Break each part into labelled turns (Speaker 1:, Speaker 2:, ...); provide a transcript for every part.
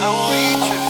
Speaker 1: slowly drifting.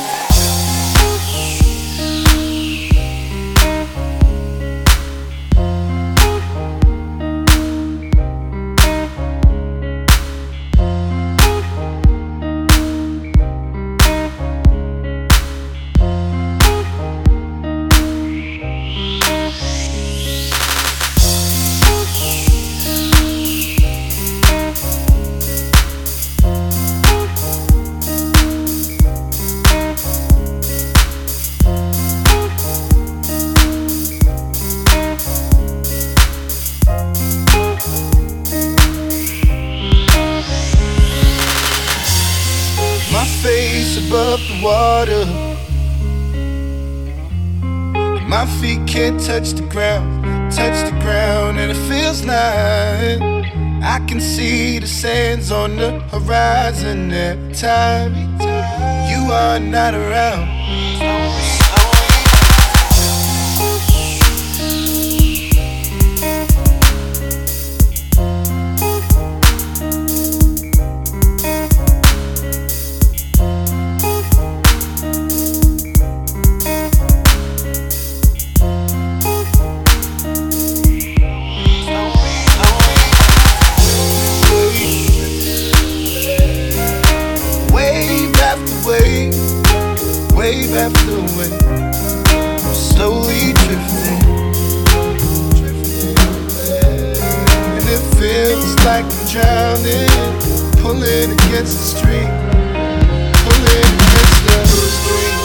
Speaker 1: My face above the water, my feet can't touch the ground, and it feels like I can see the sands on the horizon every time you are not around. Wave after wave, I'm slowly drifting, and it feels like I'm drowning, pulling against the stream, pulling against the stream.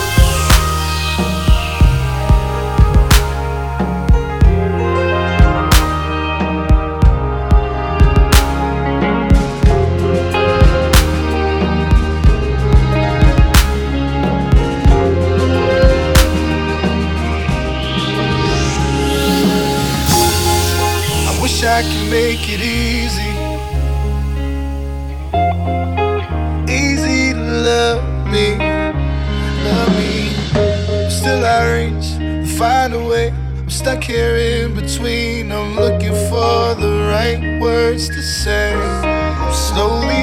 Speaker 1: I can make it easy to love me. Still I reach to find a way. I'm stuck here in between. I'm looking for the right words to say. I'm slowly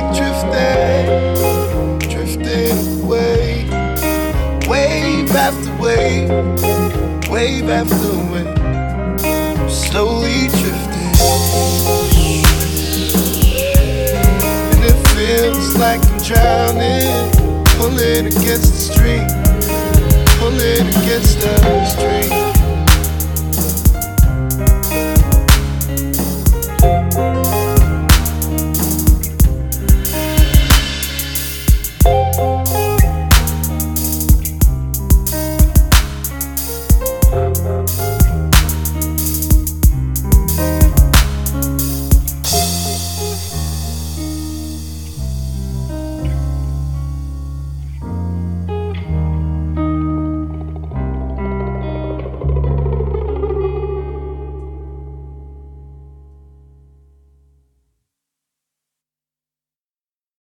Speaker 1: drifting away. Wave after wave, wave after wave. I'm slowly drifting. And it feels like I'm drowning, pulling against the stream, pulling against the stream.